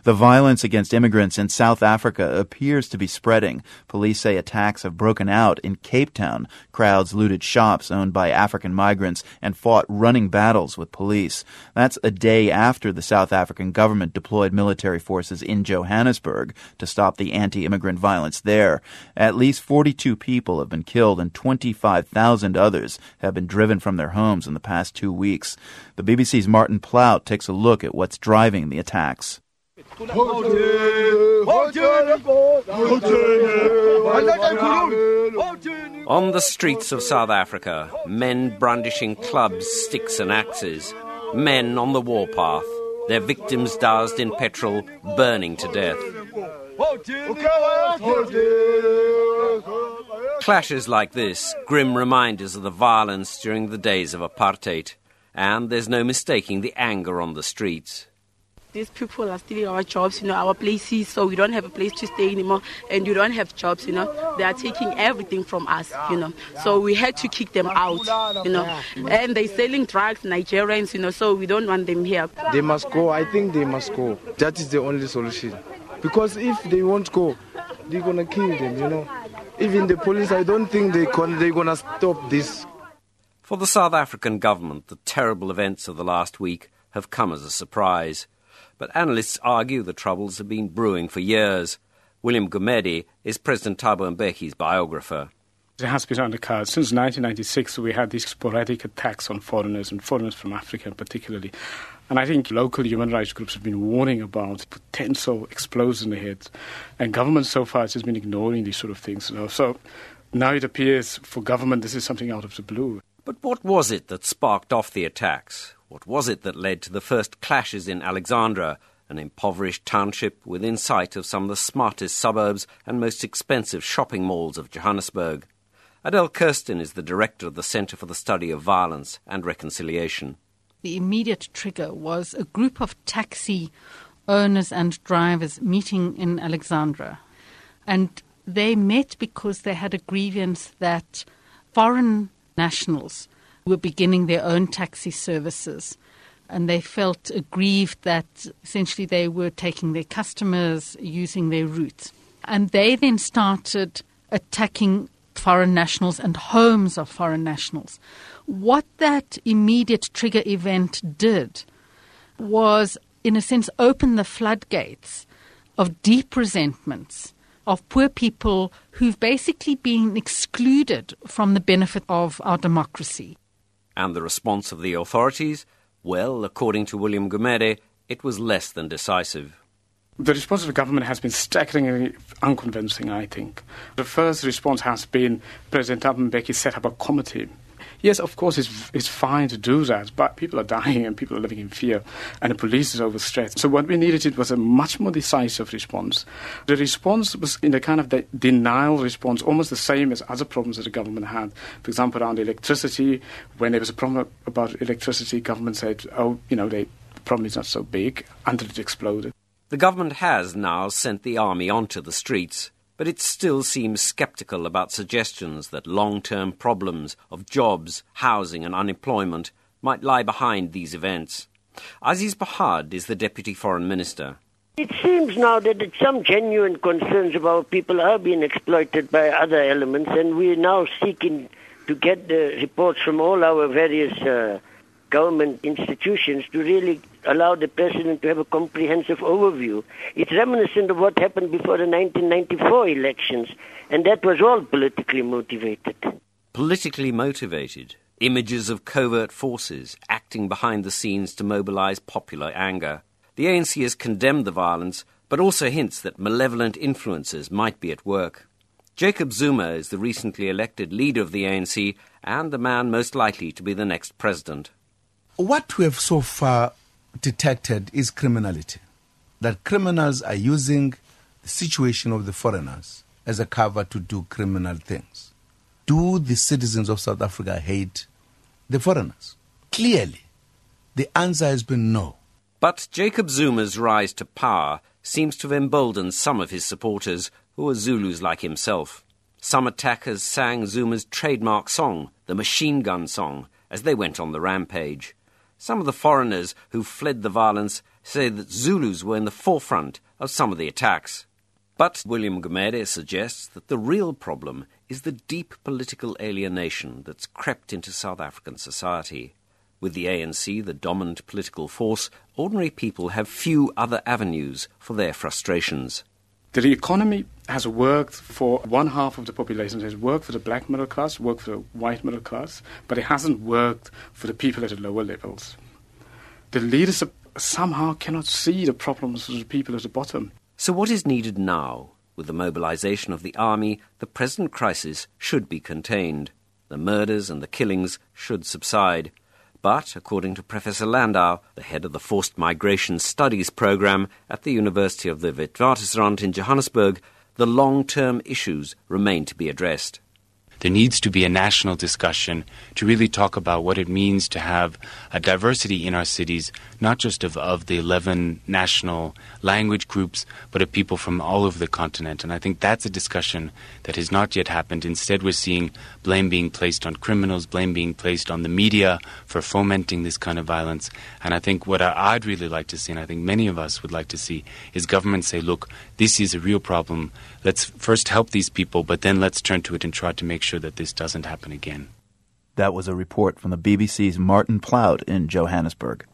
The violence against immigrants in South Africa appears to be spreading. Police say attacks have broken out in Cape Town. Crowds looted shops owned by African migrants and fought running battles with police. That's a day after the South African government deployed military forces in Johannesburg to stop the anti-immigrant violence there. At least 42 people have been killed and 25,000 others have been driven from their homes in the past 2 weeks. The BBC's Martin Plaut takes a look at what's driving the attacks. On the streets of South Africa, men brandishing clubs, sticks and axes. Men on the warpath, their victims doused in petrol, burning to death. Clashes like this, grim reminders of the violence during the days of apartheid. And there's no mistaking the anger on the streets. These people are stealing our jobs, our places, so we don't have a place to stay anymore, and you don't have jobs, They are taking everything from us, So we had to kick them out, And they're selling drugs, Nigerians, so we don't want them here. They must go. I think they must go. That is the only solution. Because if they won't go, they're going to kill them, Even the police, I don't think they're going to stop this. For the South African government, the terrible events of the last week have come as a surprise. But analysts argue the troubles have been brewing for years. William Gumede is President Thabo Mbeki's biographer. It has been on the cards. Since 1996, we had these sporadic attacks on foreigners, and foreigners from Africa particularly. And I think local human rights groups have been warning about potential explosions ahead. And government so far has just been ignoring these sort of things. So now it appears for government this is something out of the blue. But what was it that sparked off the attacks? What was it that led to the first clashes in Alexandra, an impoverished township within sight of some of the smartest suburbs and most expensive shopping malls of Johannesburg? Adele Kirsten is the director of the Centre for the Study of Violence and Reconciliation. The immediate trigger was a group of taxi owners and drivers meeting in Alexandra. And they met because they had a grievance that foreign nationals were beginning their own taxi services, and they felt aggrieved that essentially they were taking their customers, using their routes. And they then started attacking foreign nationals and homes of foreign nationals. What that immediate trigger event did was, in a sense, open the floodgates of deep resentments of poor people who've basically been excluded from the benefit of our democracy. And the response of the authorities? Well, according to William Gumede, it was less than decisive. The response of the government has been staggeringly unconvincing, I think. The first response has been President Thabo Mbeki set up a committee. Yes, of course, it's fine to do that, but people are dying and people are living in fear, and the police is overstretched. So what we needed was a much more decisive response. The response was in a kind of the denial response, almost the same as other problems that the government had. For example, around electricity, when there was a problem about electricity, government said, the problem is not so big, until it exploded. The government has now sent the army onto the streets, but it still seems sceptical about suggestions that long-term problems of jobs, housing and unemployment might lie behind these events. Aziz Bahad is the Deputy Foreign Minister. It seems now that some genuine concerns about people are being exploited by other elements, and we're now seeking to get the reports from all our various government institutions to really allow the president to have a comprehensive overview. It's reminiscent of what happened before the 1994 elections, and that was all politically motivated. Politically motivated? Images of covert forces acting behind the scenes to mobilize popular anger. The ANC has condemned the violence, but also hints that malevolent influences might be at work. Jacob Zuma is the recently elected leader of the ANC and the man most likely to be the next president. What we have so far detected is criminality. That criminals are using the situation of the foreigners as a cover to do criminal things. Do the citizens of South Africa hate the foreigners? Clearly, the answer has been no. But Jacob Zuma's rise to power seems to have emboldened some of his supporters who are Zulus like himself. Some attackers sang Zuma's trademark song, the Machine Gun Song, as they went on the rampage. Some of the foreigners who fled the violence say that Zulus were in the forefront of some of the attacks. But William Gumede suggests that the real problem is the deep political alienation that's crept into South African society. With the ANC the dominant political force, ordinary people have few other avenues for their frustrations. The economy has worked for one half of the population. It has worked for the black middle class, worked for the white middle class, but it hasn't worked for the people at the lower levels. The leaders somehow cannot see the problems of the people at the bottom. So what is needed now? With the mobilization of the army, the present crisis should be contained. The murders and the killings should subside. But, according to Professor Landau, the head of the Forced Migration Studies program at the University of the Witwatersrand in Johannesburg, the long-term issues remain to be addressed. There needs to be a national discussion to really talk about what it means to have a diversity in our cities, not just of the 11 national language groups, but of people from all over the continent. And I think that's a discussion that has not yet happened. Instead, we're seeing blame being placed on criminals, blame being placed on the media for fomenting this kind of violence. And I think what I'd really like to see, and I think many of us would like to see, is governments say, look, this is a real problem. Let's first help these people, but then let's turn to it and try to make sure that this doesn't happen again. That was a report from the BBC's Martin Plout in Johannesburg.